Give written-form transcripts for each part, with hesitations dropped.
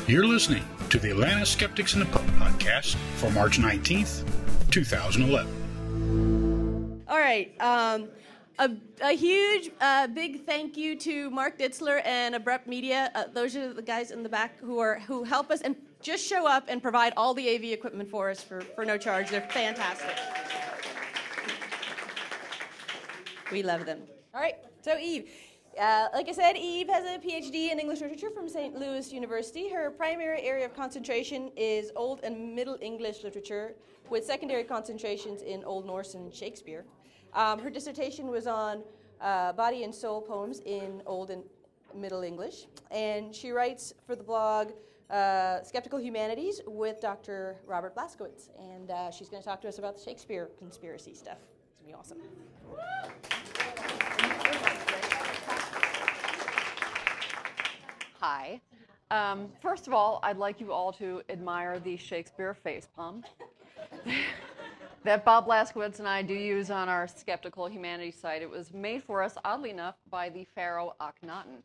You're listening to the Atlanta Skeptics in the Pub podcast for March 19th, 2011. All right. A huge, big thank you to Mark Ditzler and Abrupt Media. Those are the guys in the back who help us and just show up and provide all the AV equipment for us for no charge. They're fantastic. We love them. All right. So Eve. Like I said, Eve has a PhD in English literature from St. Louis University. Her primary area of concentration is Old and Middle English literature, with secondary concentrations in Old Norse and Shakespeare. Her dissertation was on body and soul poems in Old and Middle English, and she writes for the blog Skeptical Humanities with Dr. Robert Blaskowitz, and she's going to talk to us about the Shakespeare conspiracy stuff. It's going to be awesome. Hi. First of all, I'd like you all to admire the Shakespeare facepalm that Bob Blaskowitz and I do use on our Skeptical Humanities site. It was made for us, oddly enough, by the Pharaoh Akhenaten,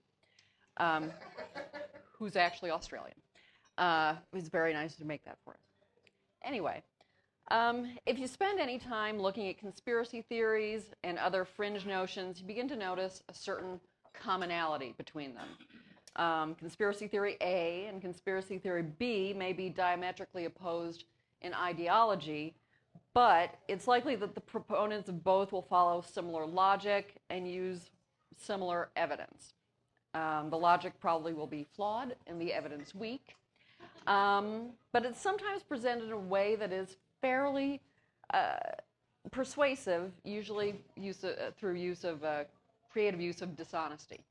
who's actually Australian. It was very nice to make that for us. Anyway, if you spend any time looking at conspiracy theories and other fringe notions, you begin to notice a certain commonality between them. Conspiracy theory A and conspiracy theory B may be diametrically opposed in ideology, but it's likely that the proponents of both will follow similar logic and use similar evidence. The logic probably will be flawed and the evidence weak, but it's sometimes presented in a way that is fairly persuasive, usually through creative use of dishonesty.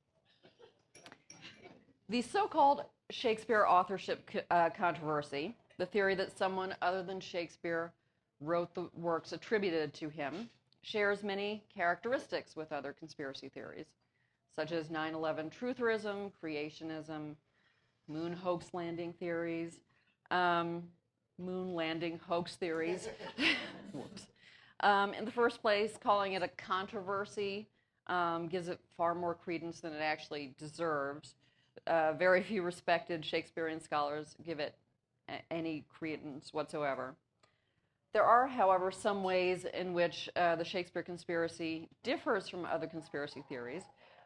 The so-called Shakespeare authorship controversy, the theory that someone other than Shakespeare wrote the works attributed to him, shares many characteristics with other conspiracy theories, such as 9/11 trutherism, creationism, moon hoax landing theories, moon landing hoax theories. Whoops. In the first place, calling it a controversy gives it far more credence than it actually deserves. Very few respected Shakespearean scholars give it any credence whatsoever. There are, however, some ways in which the Shakespeare conspiracy differs from other conspiracy theories.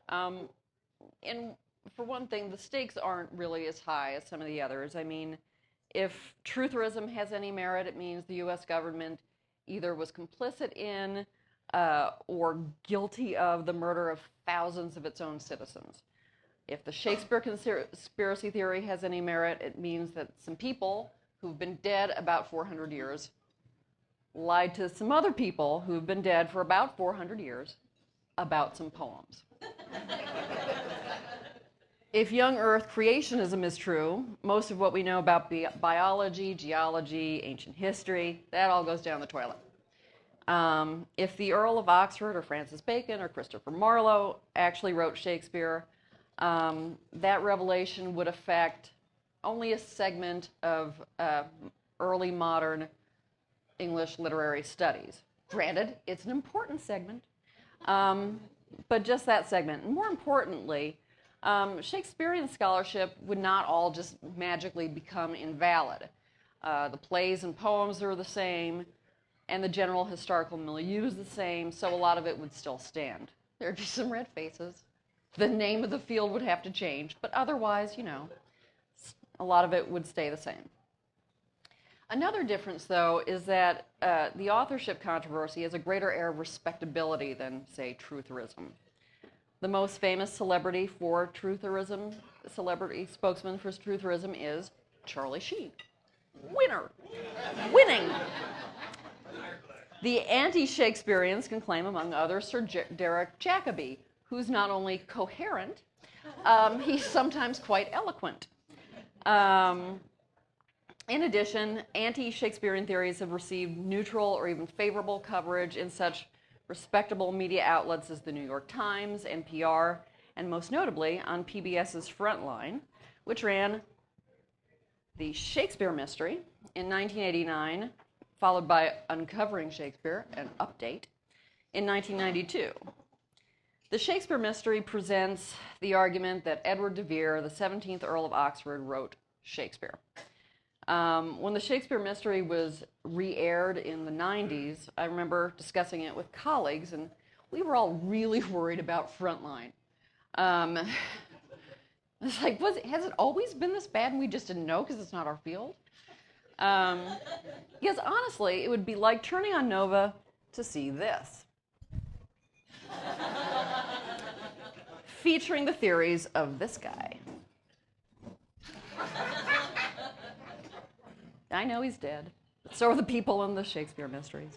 For one thing, the stakes aren't really as high as some of the others. I mean, if trutherism has any merit, it means the U.S. government either was complicit in or guilty of the murder of thousands of its own citizens. If the Shakespeare conspiracy theory has any merit, it means that some people who've been dead about 400 years lied to some other people who've been dead for about 400 years about some poems. If young Earth creationism is true, most of what we know about biology, geology, ancient history, that all goes down the toilet. If the Earl of Oxford or Francis Bacon or Christopher Marlowe actually wrote Shakespeare, that revelation would affect only a segment of early modern English literary studies. Granted, it's an important segment, but just that segment. And more importantly, Shakespearean scholarship would not all just magically become invalid. The plays and poems are the same, and the general historical milieu is the same, so a lot of it would still stand. There'd be some red faces. The name of the field would have to change, but otherwise, a lot of it would stay the same. Another difference, though, is that the authorship controversy has a greater air of respectability than, say, trutherism. The most famous celebrity spokesman for trutherism is Charlie Sheen. Winning. The anti-Shakespeareans can claim, among others, Sir Derek Jacobi, who's not only coherent, he's sometimes quite eloquent. In addition, anti-Shakespearean theories have received neutral or even favorable coverage in such respectable media outlets as the New York Times, NPR, and most notably on PBS's Frontline, which ran The Shakespeare Mystery in 1989, followed by Uncovering Shakespeare, an update, in 1992. The Shakespeare Mystery presents the argument that Edward de Vere, the 17th Earl of Oxford, wrote Shakespeare. When the Shakespeare Mystery was re-aired in the 90s, I remember discussing it with colleagues, and we were all really worried about Frontline. It's like, has it always been this bad and we just didn't know because it's not our field? Because honestly, it would be like turning on Nova to see this. Featuring the theories of this guy. I know he's dead. But so are the people in the Shakespeare Mystery.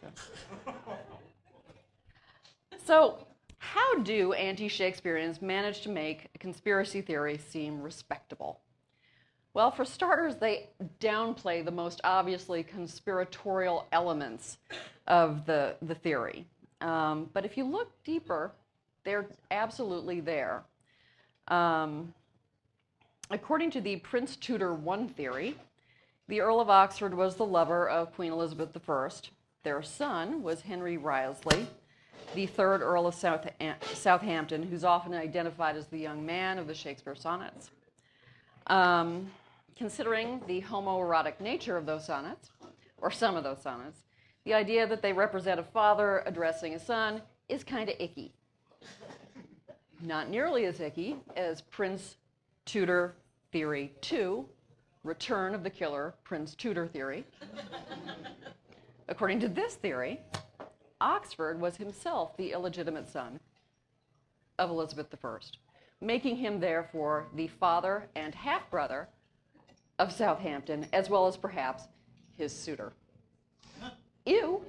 So how do anti-Shakespeareans manage to make a conspiracy theory seem respectable? Well, for starters, they downplay the most obviously conspiratorial elements of the theory. But if you look deeper, they're absolutely there. According to the Prince Tudor I theory, the Earl of Oxford was the lover of Queen Elizabeth I. Their son was Henry Wriothesley, the third Earl of Southampton, who's often identified as the young man of the Shakespeare sonnets. Considering the homoerotic nature of those sonnets, or some of those sonnets, the idea that they represent a father addressing a son is kind of icky. Not nearly as icky as Prince Tudor Theory 2, Return of the Killer, Prince Tudor Theory. According to this theory, Oxford was himself the illegitimate son of Elizabeth I, making him therefore the father and half-brother of Southampton, as well as perhaps his suitor. Ew.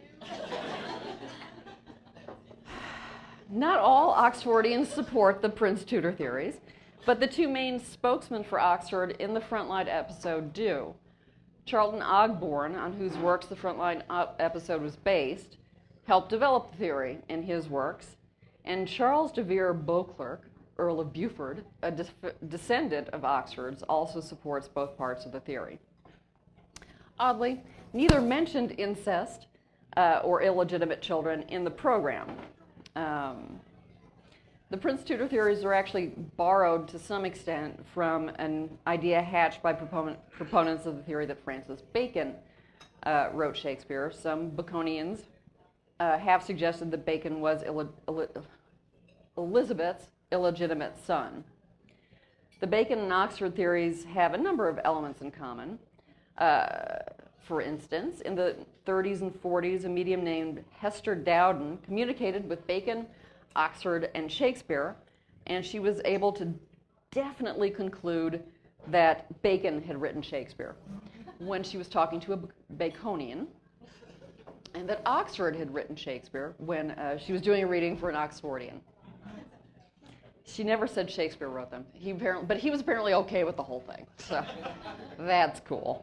Not all Oxfordians support the Prince Tudor theories, but the two main spokesmen for Oxford in the Frontline episode do. Charlton Ogborne, on whose works the Frontline episode was based, helped develop the theory in his works, and Charles de Vere Beauclerk, Earl of Beaufort, a descendant of Oxford's, also supports both parts of the theory. Oddly, neither mentioned incest or illegitimate children in the program. The Prince Tudor theories are actually borrowed to some extent from an idea hatched by proponents of the theory that Francis Bacon wrote Shakespeare. Some Baconians have suggested that Bacon was Elizabeth's illegitimate son. The Bacon and Oxford theories have a number of elements in common. For instance, in the 30s and 40s, a medium named Hester Dowden communicated with Bacon, Oxford, and Shakespeare, and she was able to definitely conclude that Bacon had written Shakespeare when she was talking to a Baconian, and that Oxford had written Shakespeare when she was doing a reading for an Oxfordian. She never said Shakespeare wrote them, but he was apparently okay with the whole thing, so that's cool.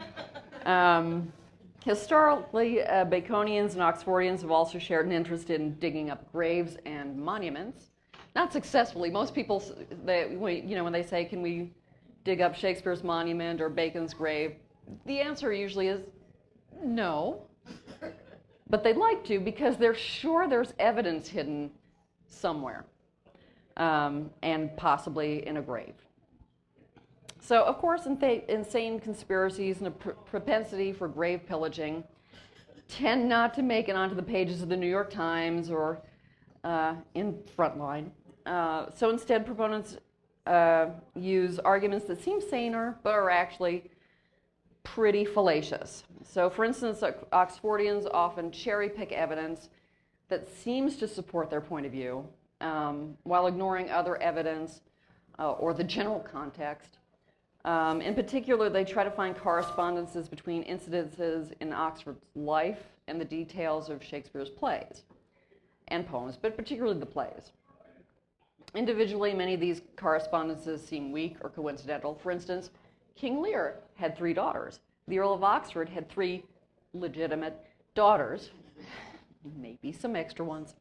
Historically, Baconians and Oxfordians have also shared an interest in digging up graves and monuments. Not successfully. Most people, when they say, can we dig up Shakespeare's monument or Bacon's grave, the answer usually is no. But they'd like to because they're sure there's evidence hidden somewhere, and possibly in a grave. So, of course, insane conspiracies and a propensity for grave pillaging tend not to make it onto the pages of the New York Times or in Frontline. So instead, proponents use arguments that seem saner but are actually pretty fallacious. So, for instance, Oxfordians often cherry-pick evidence that seems to support their point of view while ignoring other evidence or the general context. In particular, they try to find correspondences between incidences in Oxford's life and the details of Shakespeare's plays and poems, but particularly the plays. Individually, many of these correspondences seem weak or coincidental. For instance, King Lear had 3 daughters. The Earl of Oxford had 3 legitimate daughters, maybe some extra ones.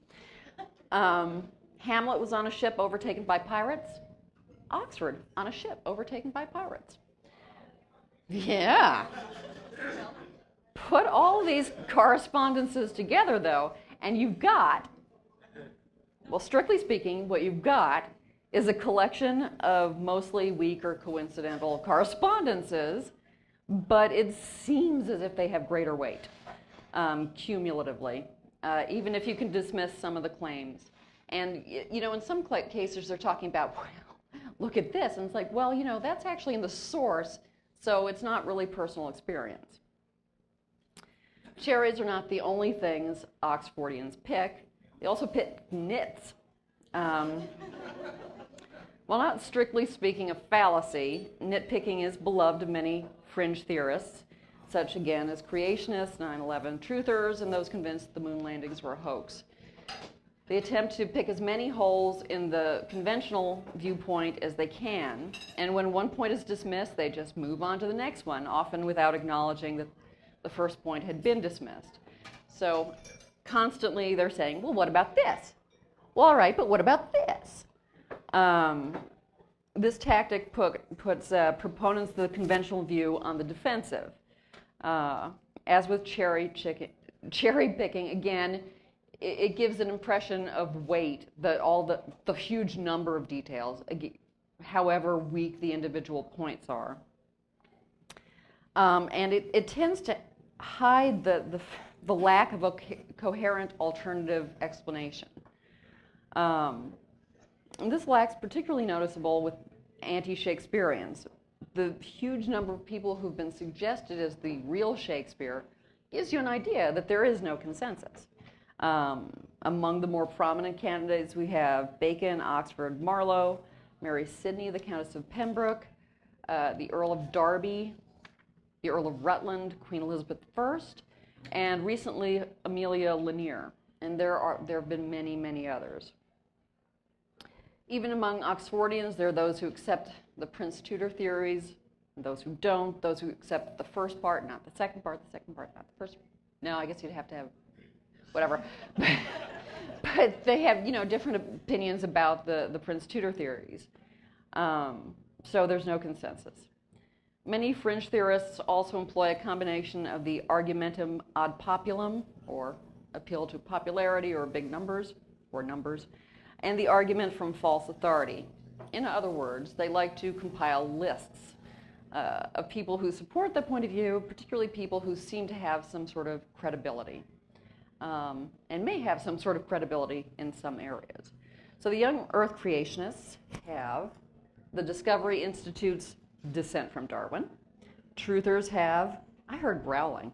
Hamlet was on a ship overtaken by pirates. Oxford on a ship overtaken by pirates. Yeah. Put all these correspondences together, though, and you've got, well, strictly speaking, what you've got is a collection of mostly weak or coincidental correspondences, but it seems as if they have greater weight cumulatively, even if you can dismiss some of the claims. And, you know, in some cases they're talking about, well, look at this, and it's like, well, you know, that's actually in the source, so it's not really personal experience. Cherries are not the only things Oxfordians pick. They also pick nits. While not strictly speaking a fallacy, nitpicking is beloved of many fringe theorists, such again as creationists, 9/11 truthers, and those convinced the moon landings were a hoax. They attempt to pick as many holes in the conventional viewpoint as they can, and when one point is dismissed, they just move on to the next one, often without acknowledging that the first point had been dismissed. So constantly they're saying, well, what about this? Well, all right, but what about this? This tactic puts proponents of the conventional view on the defensive. As with cherry picking, again, it gives an impression of weight, all the huge number of details, however weak the individual points are. And it tends to hide the lack of a coherent alternative explanation. And this lack's particularly noticeable with anti-Shakespeareans. The huge number of people who've been suggested as the real Shakespeare gives you an idea that there is no consensus. Among the more prominent candidates, we have Bacon, Oxford, Marlowe, Mary Sidney, the Countess of Pembroke, the Earl of Derby, the Earl of Rutland, Queen Elizabeth I, and recently Amelia Lanier. And there have been many, many others. Even among Oxfordians, there are those who accept the Prince Tudor theories, and those who don't, those who accept the first part, not the second part not the first. No, I guess you'd have to have whatever. But they have, you know, different opinions about the Prince Tudor theories. So there's no consensus. Many fringe theorists also employ a combination of the argumentum ad populum, or appeal to popularity or big numbers, or numbers, and the argument from false authority. In other words, they like to compile lists of people who support their point of view, particularly people who seem to have some sort of credibility, and may have some sort of credibility in some areas. So the young Earth creationists have the Discovery Institute's Descent from Darwin. Truthers have, I heard growling.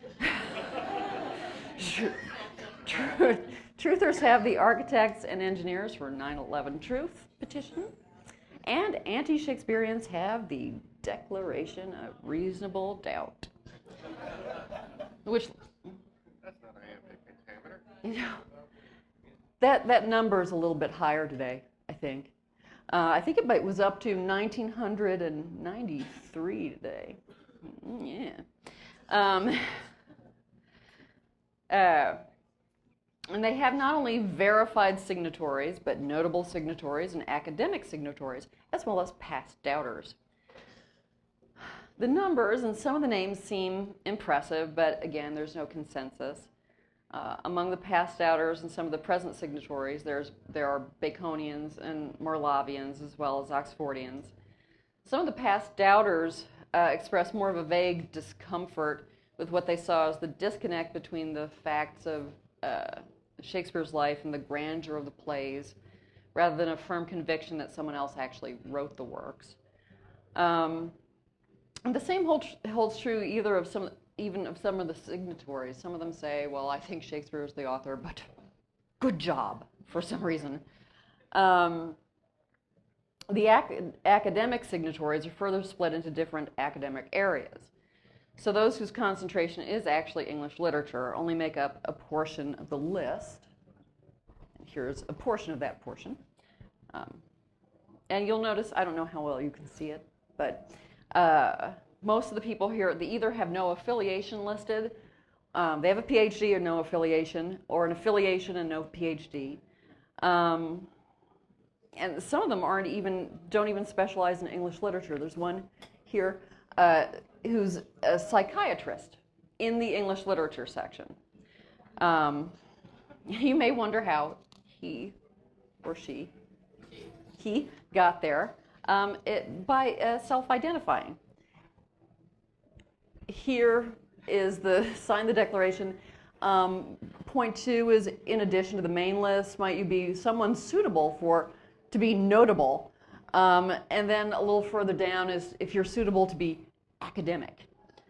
Truthers have the Architects and Engineers for 9/11 Truth petition. And anti-Shakespeareans have the Declaration of Reasonable Doubt. Which, that's not an iambic pentameter. you know, that number is a little bit higher today, I think. I think it was up to 1993 today. Yeah. And they have not only verified signatories, but notable signatories and academic signatories, as well as past doubters. The numbers and some of the names seem impressive, but again, there's no consensus. Among the past doubters and some of the present signatories, there are Baconians and Marlovians, as well as Oxfordians. Some of the past doubters express more of a vague discomfort with what they saw as the disconnect between the facts of Shakespeare's life and the grandeur of the plays, rather than a firm conviction that someone else actually wrote the works. And the same holds true even of some of the signatories. Some of them say, well, I think Shakespeare is the author, but good job, for some reason. The academic signatories are further split into different academic areas. So those whose concentration is actually English literature only make up a portion of the list. And here's a portion of that portion. And you'll notice, I don't know how well you can see it, but most of the people here, they either have no affiliation listed, they have a PhD or no affiliation, or an affiliation and no PhD. And some of them don't even specialize in English literature. There's one here who's a psychiatrist in the English literature section. You may wonder how he or she he got there by self-identifying. Here is the sign the declaration. Point 2 is, in addition to the main list, might you be someone suitable to be notable. And then a little further down is if you're suitable to be academic.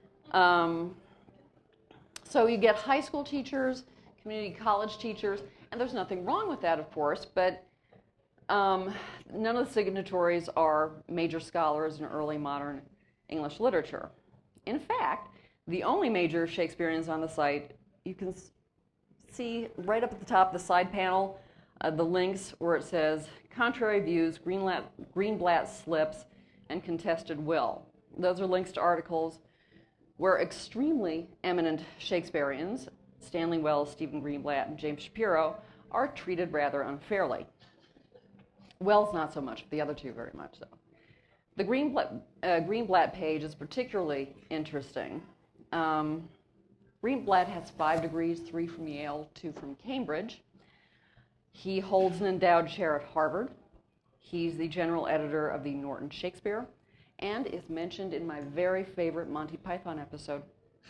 So you get high school teachers, community college teachers, and there's nothing wrong with that, of course, but none of the signatories are major scholars in early modern English literature. In fact, the only major Shakespeareans on the site, you can see right up at the top of the side panel, the links where it says contrary views, Greenblatt slips, and contested will. Those are links to articles where extremely eminent Shakespeareans, Stanley Wells, Stephen Greenblatt, and James Shapiro, are treated rather unfairly. Wells not so much, but the other two very much so. The Greenblatt page is particularly interesting. Greenblatt has 5 degrees, 3 from Yale, 2 from Cambridge. He holds an endowed chair at Harvard. He's the general editor of the Norton Shakespeare and is mentioned in my very favorite Monty Python episode.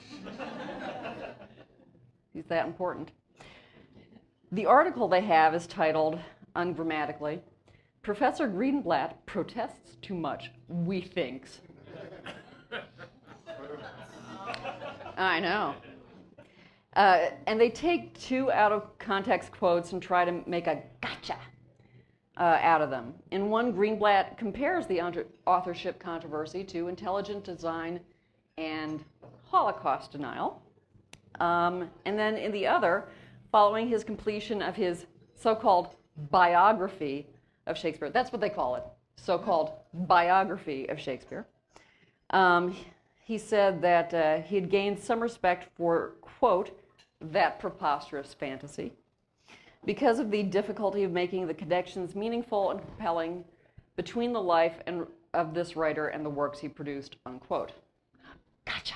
He's that important. The article they have is titled, ungrammatically, Professor Greenblatt protests too much, we thinks. I know. And they take 2 out-of-context quotes and try to make a gotcha out of them. In one, Greenblatt compares the authorship controversy to intelligent design and Holocaust denial. And then in the other, following his completion of his so-called biography of Shakespeare, that's what they call it, so-called biography of Shakespeare, he said that he had gained some respect for, quote, that preposterous fantasy, because of the difficulty of making the connections meaningful and compelling between the life of this writer and the works he produced, unquote. Gotcha.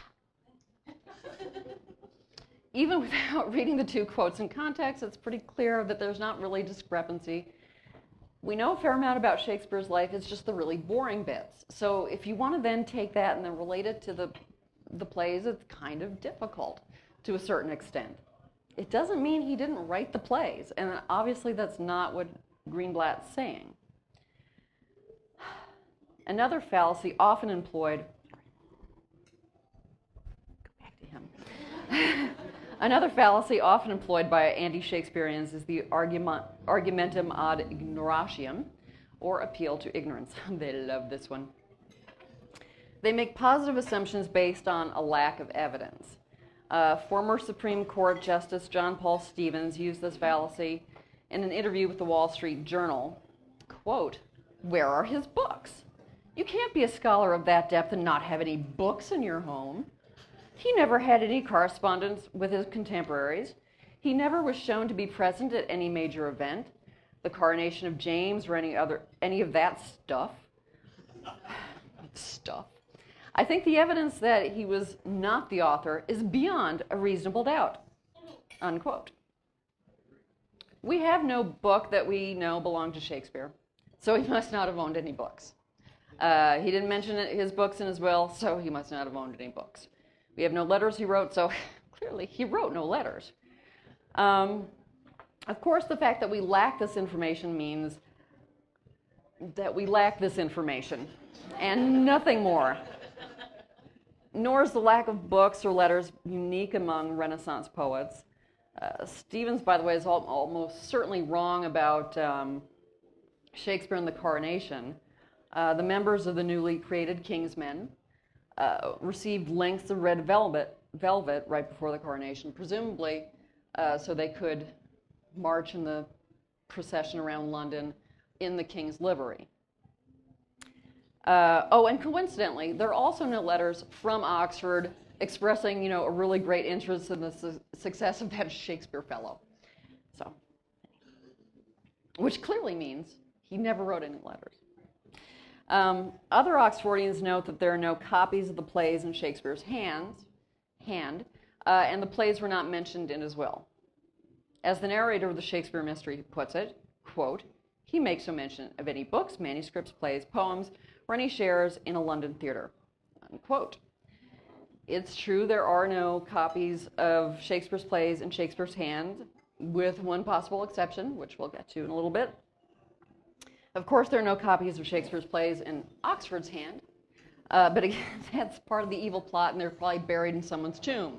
Even without reading the 2 quotes in context, it's pretty clear that there's not really discrepancy. We know a fair amount about Shakespeare's life, it's just the really boring bits. So if you want to then take that and then relate it to the plays, it's kind of difficult to a certain extent. It doesn't mean he didn't write the plays, and obviously that's not what Greenblatt's saying. Another fallacy often employed, go back to him. Another fallacy often employed by anti-Shakespeareans is the argumentum ad ignorantiam, or appeal to ignorance. They love this one. They make positive assumptions based on a lack of evidence. Former Supreme Court Justice John Paul Stevens used this fallacy in an interview with the Wall Street Journal. Quote, where are his books? You can't be a scholar of that depth and not have any books in your home. He never had any correspondence with his contemporaries. He never was shown to be present at any major event, the coronation of James or any of that stuff. Stuff. I think the evidence that he was not the author is beyond a reasonable doubt, unquote. We have no book that we know belonged to Shakespeare, so he must not have owned any books. He didn't mention his books in his will, so he must not have owned any books. We have no letters he wrote, so clearly he wrote no letters. Of course, the fact that we lack this information means that we lack this information, and nothing more. Nor is the lack of books or letters unique among Renaissance poets. Stevens, by the way, is almost certainly wrong about Shakespeare and the coronation. The members of the newly created King's Men received lengths of red velvet right before the coronation, presumably so they could march in the procession around London in the King's livery. And coincidentally, there are also no letters from Oxford expressing, a really great interest in the success of that Shakespeare fellow. So, which clearly means he never wrote any letters. Other Oxfordians note that there are no copies of the plays in Shakespeare's hand, and the plays were not mentioned in his will. As the narrator of the Shakespeare mystery puts it, quote, he makes no mention of any books, manuscripts, plays, poems, or any shares in a London theater, unquote. It's true there are no copies of Shakespeare's plays in Shakespeare's hand, with one possible exception, which we'll get to in a little bit. Of course, there are no copies of Shakespeare's plays in Oxford's hand, but again, that's part of the evil plot, and they're probably buried in someone's tomb.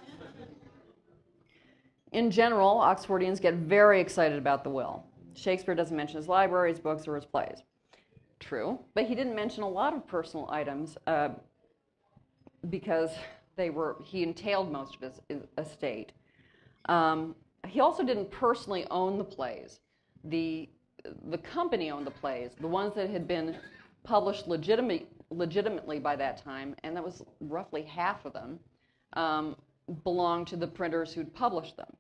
In general, Oxfordians get very excited about the will. Shakespeare doesn't mention his library, his books, or his plays. True, but he didn't mention a lot of personal items because he entailed most of his estate. He also didn't personally own the plays. The company owned the plays, the ones that had been published legitimately by that time, and that was roughly half of them, belonged to the printers who'd published them.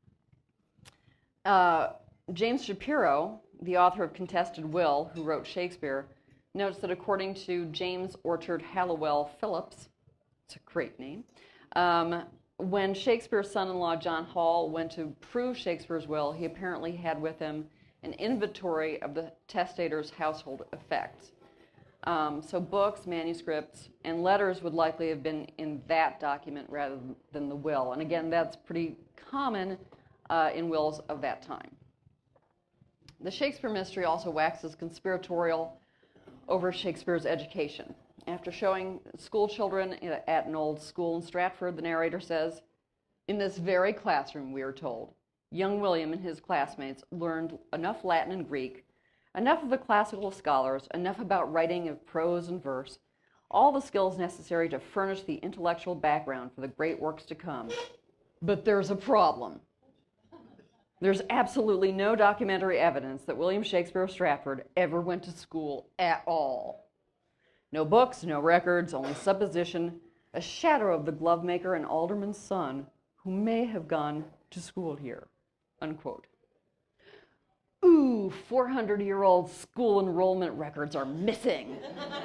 James Shapiro, the author of Contested Will, who wrote Shakespeare, notes that according to James Orchard Hallowell Phillips, it's a great name, when Shakespeare's son-in-law John Hall went to prove Shakespeare's will, he apparently had with him an inventory of the testator's household effects. So books, manuscripts, and letters would likely have been in that document rather than the will. And again, that's pretty common in wills of that time. The Shakespeare mystery also waxes conspiratorial over Shakespeare's education. After showing school children at an old school in Stratford, the narrator says, "In this very classroom, we are told, young William and his classmates learned enough Latin and Greek, enough of the classical scholars, enough about writing of prose and verse, all the skills necessary to furnish the intellectual background for the great works to come. But there's a problem. There's absolutely no documentary evidence that William Shakespeare of Stratford ever went to school at all. No books, no records, only supposition, a shadow of the glovemaker and alderman's son who may have gone to school here," unquote. Ooh, 400-year-old school enrollment records are missing.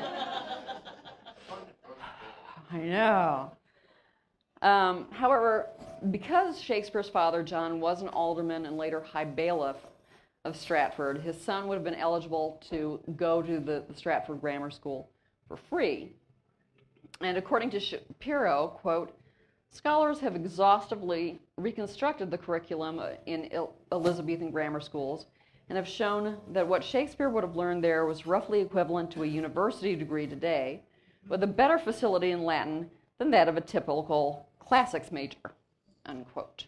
I know. However, because Shakespeare's father, John, was an alderman and later high bailiff of Stratford, his son would have been eligible to go to the Stratford Grammar School for free. And according to Shapiro, quote, "Scholars have exhaustively reconstructed the curriculum in Elizabethan grammar schools and have shown that what Shakespeare would have learned there was roughly equivalent to a university degree today, with a better facility in Latin than that of a typical classics major," unquote.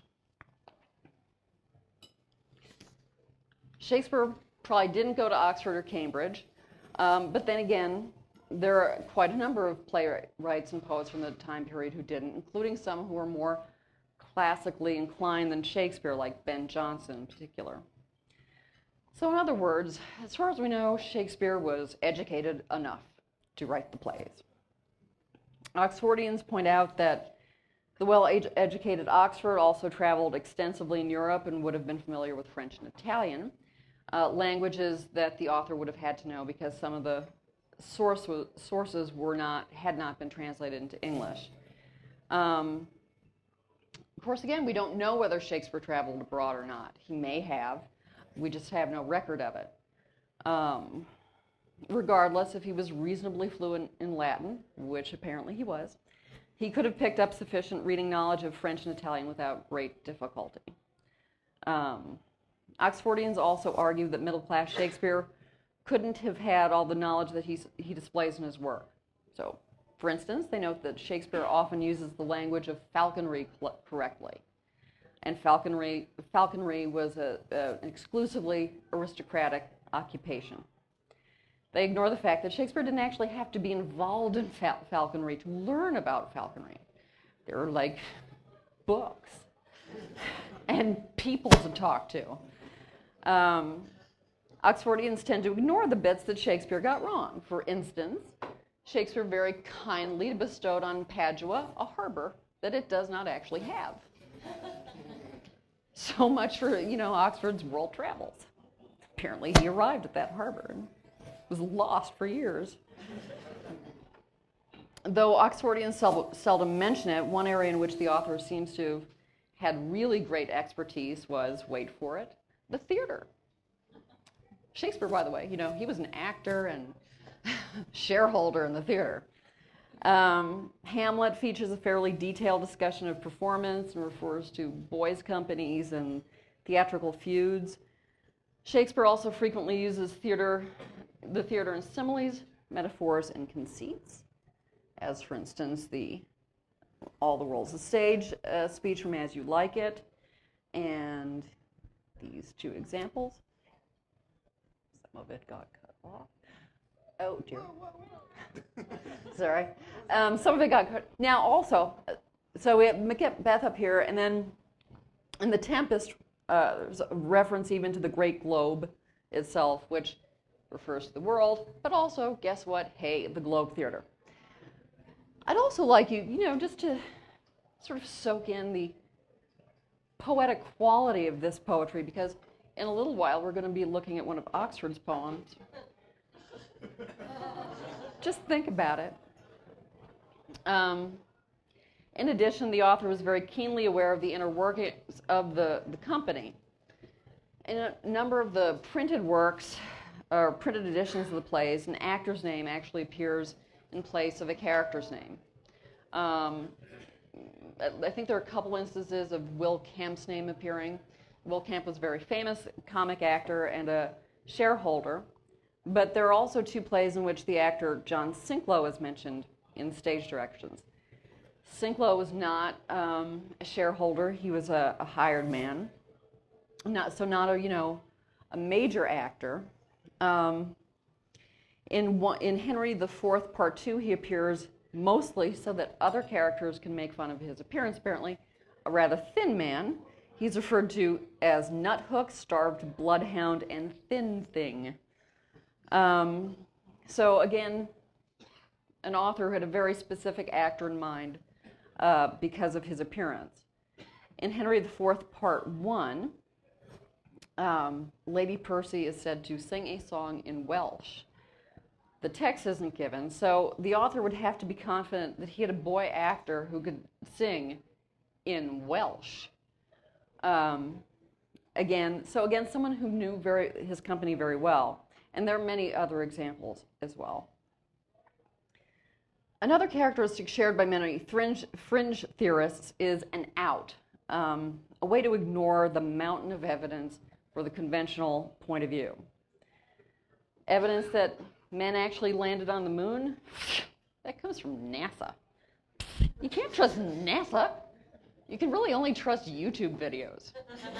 Shakespeare probably didn't go to Oxford or Cambridge, but then again, there are quite a number of playwrights and poets from the time period who didn't, including some who were more classically inclined than Shakespeare, like Ben Jonson in particular. So in other words, as far as we know, Shakespeare was educated enough to write the plays. Oxfordians point out that the well-educated Oxford also traveled extensively in Europe and would have been familiar with French and Italian, languages that the author would have had to know because some of the sources had not been translated into English. Of course, again, we don't know whether Shakespeare traveled abroad or not. He may have. We just have no record of it. Regardless, if he was reasonably fluent in Latin, which apparently he was, he could have picked up sufficient reading knowledge of French and Italian without great difficulty. Oxfordians also argue that middle-class Shakespeare couldn't have had all the knowledge that he displays in his work. So, for instance, they note that Shakespeare often uses the language of falconry correctly. And falconry was an exclusively aristocratic occupation. They ignore the fact that Shakespeare didn't actually have to be involved in falconry to learn about falconry. There were like books and people to talk to. Oxfordians tend to ignore the bits that Shakespeare got wrong. For instance, Shakespeare very kindly bestowed on Padua a harbor that it does not actually have. So much for, Oxford's world travels. Apparently he arrived at that harbor and was lost for years. Though Oxfordians seldom mention it, one area in which the author seems to have had really great expertise was, wait for it, the theater. Shakespeare, by the way, he was an actor and shareholder in the theater. Hamlet features a fairly detailed discussion of performance and refers to boys' companies and theatrical feuds. Shakespeare also frequently uses the theater in similes, metaphors, and conceits, as for instance All the Roles of Stage speech from As You Like It, and these two examples. Some of it got cut off. Oh dear. Sorry. Some of it got cut. Now also, so we have Macbeth up here, and then in The Tempest, there's a reference even to the Great Globe itself, which refers to the world, but also, guess what? Hey, the Globe Theater. I'd also like you, just to sort of soak in the poetic quality of this poetry, because in a little while we're going to be looking at one of Oxford's poems. Just think about it. In addition, the author was very keenly aware of the inner workings of the company. In a number of the printed works, or printed editions of the plays, an actor's name actually appears in place of a character's name. I think there are a couple instances of Will Kemp's name appearing. Will Kemp was a very famous comic actor and a shareholder, but there are also two plays in which the actor John Sinklo is mentioned in stage directions. Sinklo was not a shareholder; he was a hired man, not a major actor. In Henry IV, Part 2, he appears mostly so that other characters can make fun of his appearance, apparently. A rather thin man. He's referred to as Nuthook, Starved Bloodhound, and Thin Thing. So again, an author who had a very specific actor in mind because of his appearance. In Henry IV, Part 1, Lady Percy is said to sing a song in Welsh. The text isn't given, so the author would have to be confident that he had a boy actor who could sing in Welsh. Again, someone who knew his company very well. And there are many other examples as well. Another characteristic shared by many fringe theorists is an out, a way to ignore the mountain of evidence for the conventional point of view. Evidence that men actually landed on the moon, that comes from NASA. You can't trust NASA. You can really only trust YouTube videos.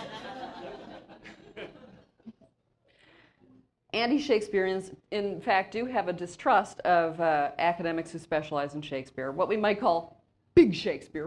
Anti-Shakespeareans, in fact, do have a distrust of academics who specialize in Shakespeare, what we might call big Shakespeare.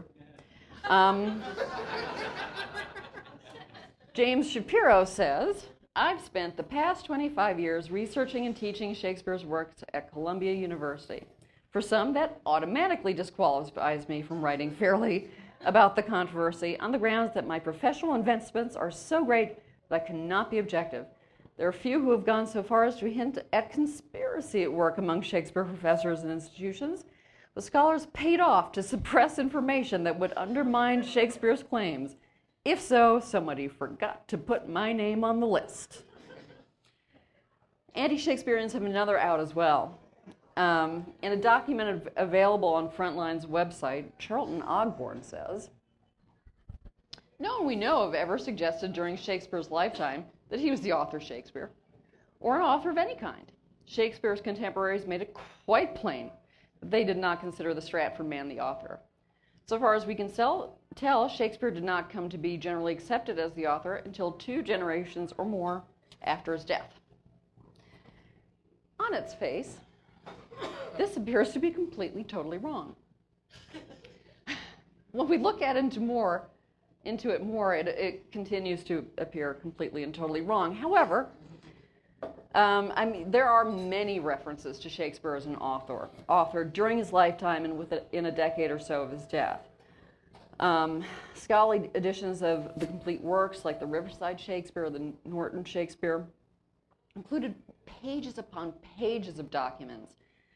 James Shapiro says, I've spent the past 25 years researching and teaching Shakespeare's works at Columbia University. For some, that automatically disqualifies me from writing fairly about the controversy on the grounds that my professional investments are so great that I cannot be objective. There are few who have gone so far as to hint at conspiracy at work among Shakespeare professors and institutions, with scholars paid off to suppress information that would undermine Shakespeare's claims. If so, somebody forgot to put my name on the list. Anti-Shakespeareans have another out as well. In a document available on Frontline's website, Charlton Ogborn says, no one we know of ever suggested during Shakespeare's lifetime that he was the author of Shakespeare, or an author of any kind. Shakespeare's contemporaries made it quite plain that they did not consider the Stratford man the author. So far as we can tell, Shakespeare did not come to be generally accepted as the author until 2 generations or more after his death. On its face, this appears to be completely, totally wrong. When we look at into it more, it continues to appear completely and totally wrong. However, there are many references to Shakespeare as an author during his lifetime and in a decade or so of his death. Scholarly editions of the complete works, like the Riverside Shakespeare or the Norton Shakespeare, included pages upon pages of documents.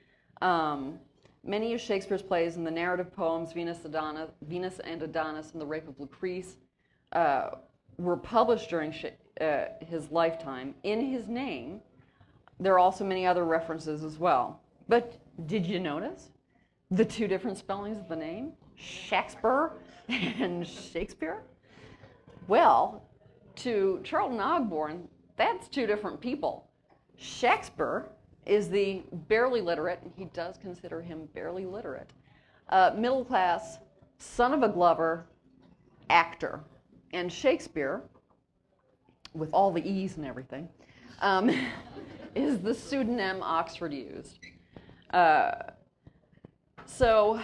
Many of Shakespeare's plays and the narrative poems, Venus and Adonis and The Rape of Lucrece, were published during his lifetime, in his name, there are also many other references as well. But did you notice the two different spellings of the name? Shakespeare and Shakespeare? Well, to Charlton Ogborn, that's two different people. Shakespeare is the barely literate, and he does consider him barely literate, middle class, son of a glover, actor. And Shakespeare, with all the E's and everything, is the pseudonym Oxford used. So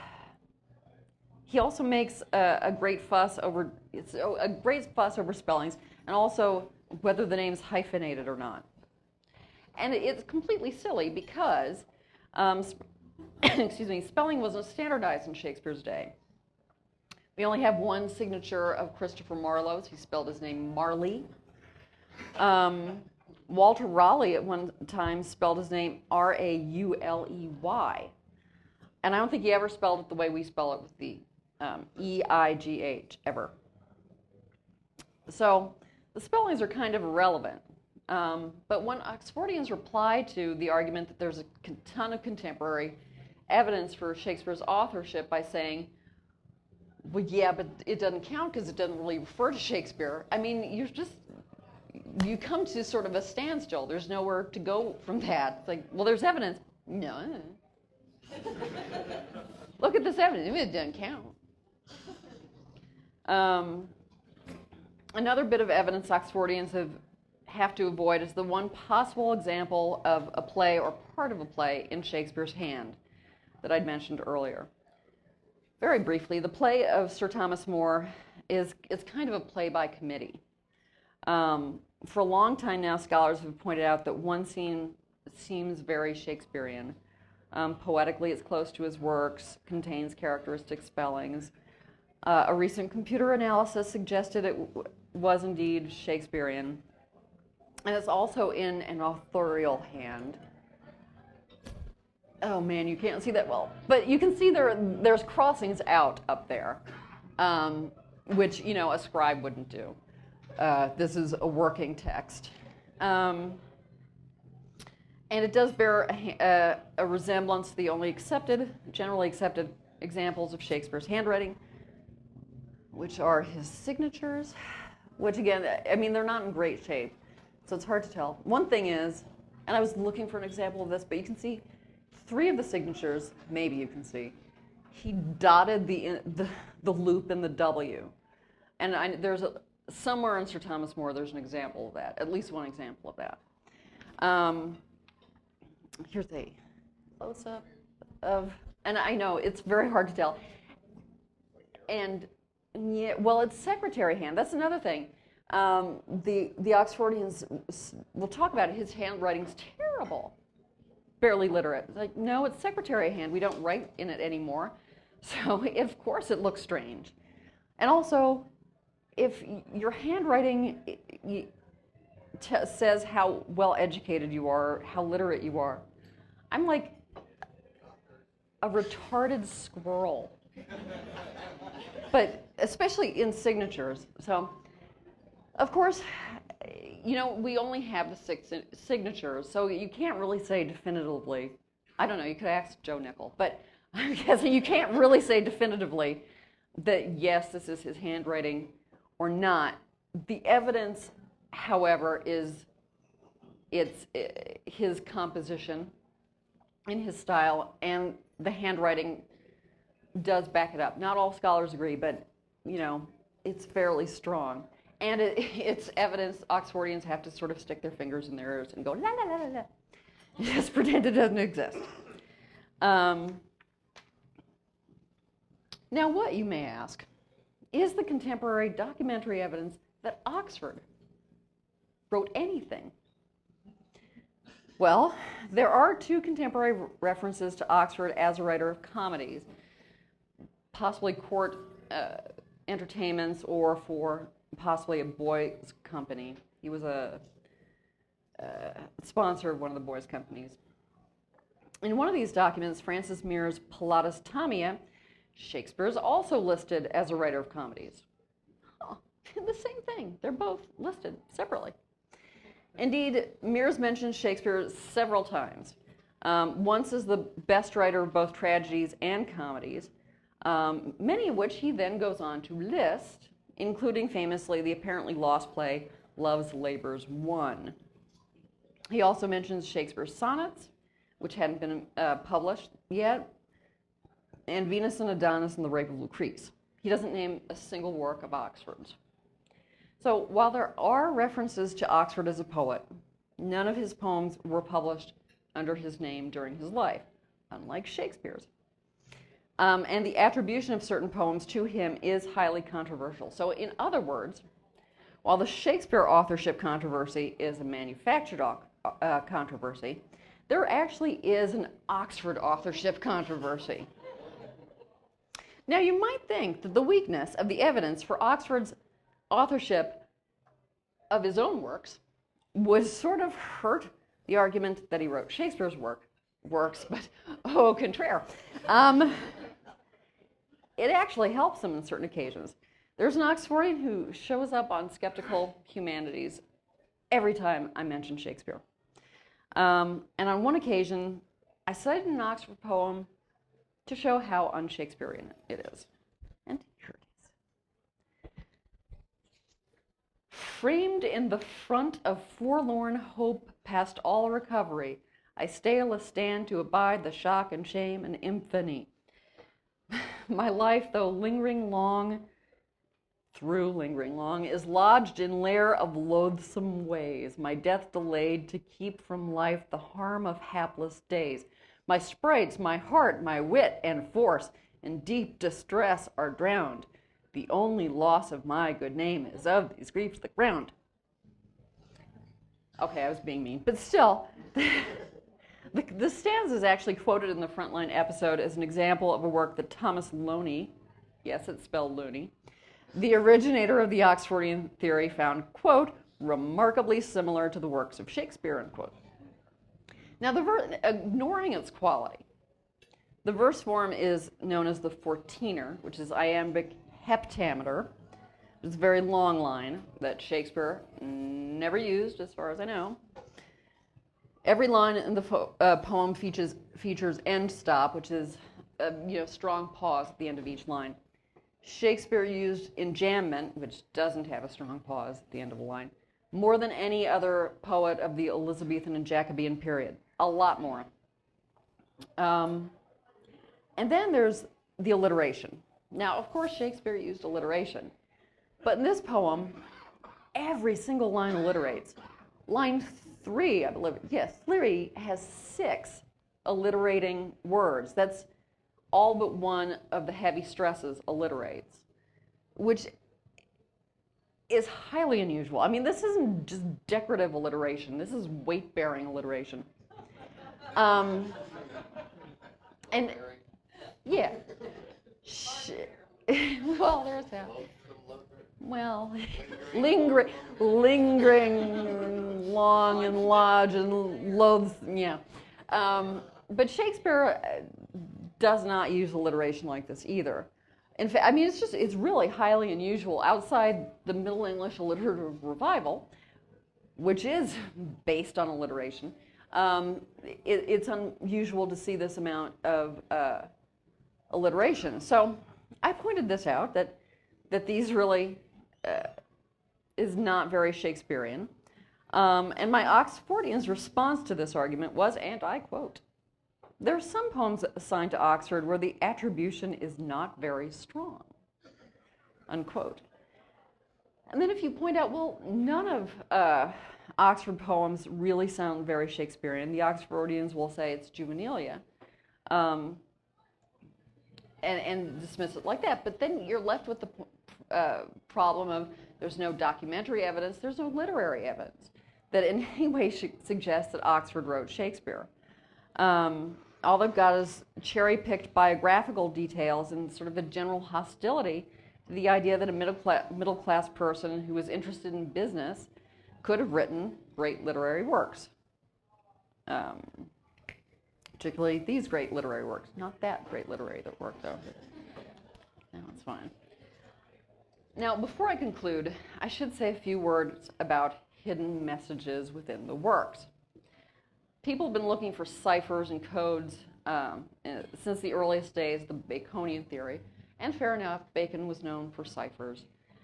he also makes a great fuss over spellings, and also whether the name's hyphenated or not. And it's completely silly because, excuse me, spelling wasn't standardized in Shakespeare's day. We only have one signature of Christopher Marlowe's. He spelled his name Marley. Walter Raleigh at one time spelled his name Rauley. And I don't think he ever spelled it the way we spell it with the E-I-G-H, ever. So the spellings are kind of irrelevant. But when Oxfordians reply to the argument that there's a ton of contemporary evidence for Shakespeare's authorship by saying, well, yeah, but it doesn't count because it doesn't really refer to Shakespeare. I mean, you come to sort of a standstill. There's nowhere to go from that. It's like, well, there's evidence. No. Look at this evidence. It doesn't count. Another bit of evidence Oxfordians have to avoid is the one possible example of a play or part of a play in Shakespeare's hand that I'd mentioned earlier. Very briefly, the play of Sir Thomas More is kind of a play by committee. For a long time now, scholars have pointed out that one scene seems very Shakespearean. Poetically, it's close to his works, contains characteristic spellings. A recent computer analysis suggested it was indeed Shakespearean. And it's also in an authorial hand. Oh man, you can't see that well. But you can see there's crossings out up there, which, you know, a scribe wouldn't do. This is a working text. And it does bear a resemblance to the only generally accepted examples of Shakespeare's handwriting, which are his signatures, which again, I mean, they're not in great shape, so it's hard to tell. One thing is, and I was looking for an example of this, but you can see 3 of the signatures, maybe you can see, he dotted the loop in the W. And somewhere in Sir Thomas More, there's an example of that, at least one example of that. Here's a close-up of, and I know it's very hard to tell. And yeah, well, it's secretary hand. That's another thing. The Oxfordians will talk about it. His handwriting's terrible, barely literate. It's like, no, it's secretary hand. We don't write in it anymore. So of course it looks strange. And also, if your handwriting says how well educated you are, how literate you are, I'm like a retarded squirrel. But especially in signatures. So, of course, you know, we only have the 6 signatures, so you can't really say definitively. I don't know, you could ask Joe Nickel, but I'm guessing you can't really say definitively that, yes, this is his handwriting or not. The evidence, however, is his composition and his style, and the handwriting does back it up. Not all scholars agree, but, you know, it's fairly strong. And it's evidence Oxfordians have to sort of stick their fingers in their ears and go, la, la, la, la, la. Just pretend it doesn't exist. Now what, you may ask, is the contemporary documentary evidence that Oxford wrote anything? Well, there are 2 contemporary references to Oxford as a writer of comedies, possibly court entertainments or for possibly a boys' company. He was a sponsor of one of the boys' companies. In one of these documents, Francis Mere's Pilatus Tamia, Shakespeare is also listed as a writer of comedies. Huh. The same thing. They're both listed separately. Indeed, Mears mentions Shakespeare several times. Once as the best writer of both tragedies and comedies, many of which he then goes on to list, including famously the apparently lost play Love's Labour's Won. He also mentions Shakespeare's sonnets, which hadn't been published yet, and Venus and Adonis and the Rape of Lucrece. He doesn't name a single work of Oxford's. So while there are references to Oxford as a poet, none of his poems were published under his name during his life, unlike Shakespeare's. And the attribution of certain poems to him is highly controversial. So in other words, while the Shakespeare authorship controversy is a manufactured controversy, there actually is an Oxford authorship controversy. Now, you might think that the weakness of the evidence for Oxford's authorship of his own works would sort of hurt the argument that he wrote Shakespeare's works, but au contraire. It actually helps him on certain occasions. There's an Oxfordian who shows up on Skeptical Humanities every time I mention Shakespeare. And on one occasion, I cited an Oxford poem to show how un-Shakespearean it is. And here it is. Framed in the front of forlorn hope past all recovery, I stale stand to abide the shock and shame and infamy. My life, though lingering long, is lodged in lair of loathsome ways, my death delayed to keep from life the harm of hapless days. My sprites, my heart, my wit, and force in deep distress are drowned. The only loss of my good name is of these griefs the ground. Okay, I was being mean, but still, the stanza is actually quoted in the Frontline episode as an example of a work that Thomas Loney, yes, it's spelled Looney, the originator of the Oxfordian theory, found, quote, remarkably similar to the works of Shakespeare, unquote. Now, ignoring its quality, the verse form is known as the 14er, which is iambic heptameter. It's a very long line that Shakespeare never used, as far as I know. Every line in the poem features end stop, which is a strong pause at the end of each line. Shakespeare used enjambment, which doesn't have a strong pause at the end of a line, more than any other poet of the Elizabethan and Jacobean period. A lot more. And then there's the alliteration. Now, of course, Shakespeare used alliteration. But in this poem, every single line alliterates. Line 3, I believe, yes, 3 has 6 alliterating words. That's all but one of the heavy stresses alliterates, which is highly unusual. I mean, this isn't just decorative alliteration. This is weight-bearing alliteration. And, yeah. Well, there's that. Well, lingering, long and large and loathsome, yeah. But Shakespeare does not use alliteration like this either. In fact, I mean, it's really highly unusual outside the Middle English alliterative revival, which is based on alliteration. It's unusual to see this amount of alliteration. So I pointed this out, that these really is not very Shakespearean. And my Oxfordian's response to this argument was, and I quote, there are some poems assigned to Oxford where the attribution is not very strong, unquote. And then if you point out, well, none of Oxford poems really sound very Shakespearean, the Oxfordians will say it's juvenilia, and dismiss it like that. But then you're left with the problem of there's no documentary evidence, there's no literary evidence that in any way suggests that Oxford wrote Shakespeare. All they've got is cherry-picked biographical details and sort of a general hostility to the idea that a middle-class person who was interested in business could have written great literary works. Particularly these great literary works. Not that great literary work, though. No, it's fine. Now, before I conclude, I should say a few words about hidden messages within the works. People have been looking for ciphers and codes since the earliest days of the Baconian theory, and fair enough, Bacon was known for ciphers.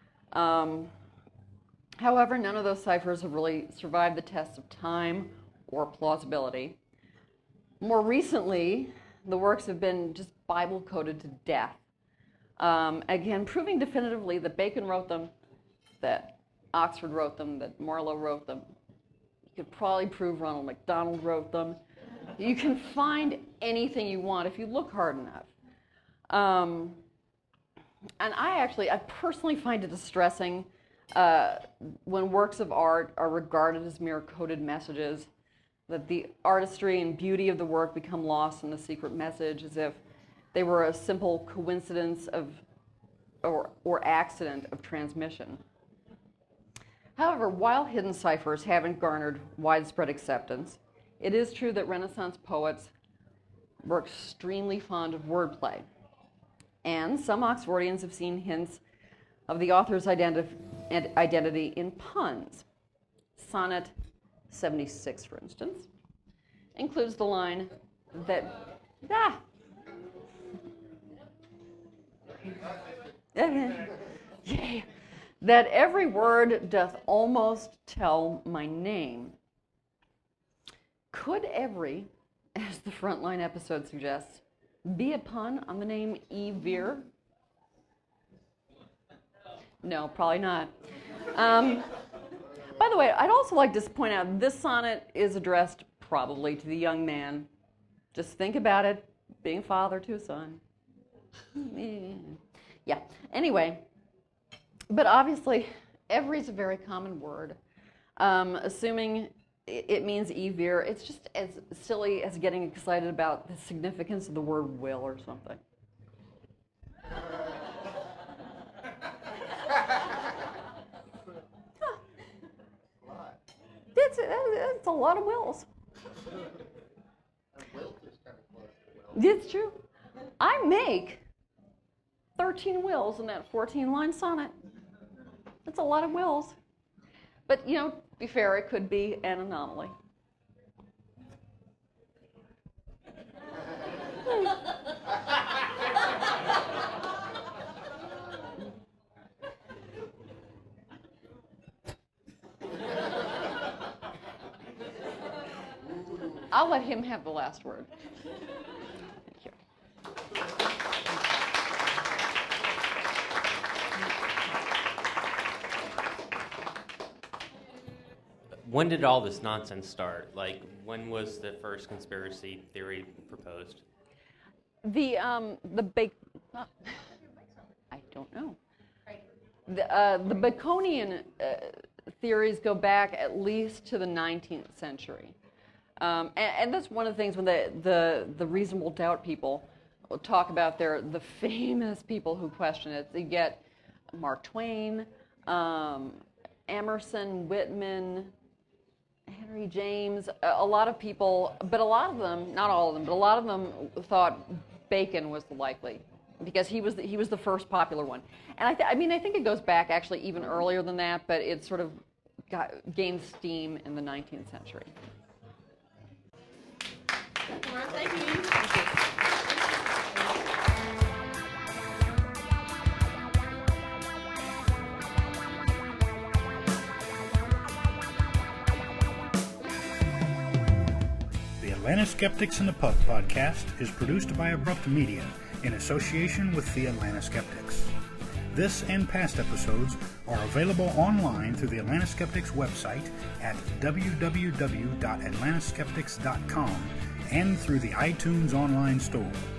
However, none of those ciphers have really survived the test of time or plausibility. More recently, the works have been just Bible-coded to death. Again, proving definitively that Bacon wrote them, that Oxford wrote them, that Marlowe wrote them. You could probably prove Ronald McDonald wrote them. You can find anything you want if you look hard enough. And I personally find it distressing when works of art are regarded as mere coded messages, that the artistry and beauty of the work become lost in the secret message as if they were a simple coincidence or accident of transmission. However, while hidden ciphers haven't garnered widespread acceptance, it is true that Renaissance poets were extremely fond of wordplay. And some Oxfordians have seen hints of the author's identity in puns. Sonnet 76, for instance, includes the line that, that every word doth almost tell my name. Could every, as the Frontline episode suggests, be a pun on the name Eve Veer? No, probably not. By the way, I'd also like to point out this sonnet is addressed probably to the young man. Just think about it, being father to a son. Yeah, anyway, but obviously, every is a very common word. Assuming it means Eve Veer, it's just as silly as getting excited about the significance of the word will or something. It's a lot of wills. It's true. I make 13 wills in that 14-line sonnet. That's a lot of wills. But, you know, to be fair, it could be an anomaly. I'll let him have the last word. Thank you. When did all this nonsense start? Like, when was the first conspiracy theory proposed? I don't know. The Baconian theories go back at least to the 19th century. And that's one of the things when the reasonable doubt people talk about the famous people who question it. You get Mark Twain, Emerson, Whitman, Henry James, a lot of people, but a lot of them, not all of them, but a lot of them thought Bacon was the likely, because he was the first popular one. And I think it goes back actually even earlier than that, but it sort of gained steam in the 19th century. Thank you. The Atlanta Skeptics in the Pub podcast is produced by Abrupt Media in association with the Atlanta Skeptics. This and past episodes are available online through the Atlanta Skeptics website at www.atlantaskeptics.com and through the iTunes online store.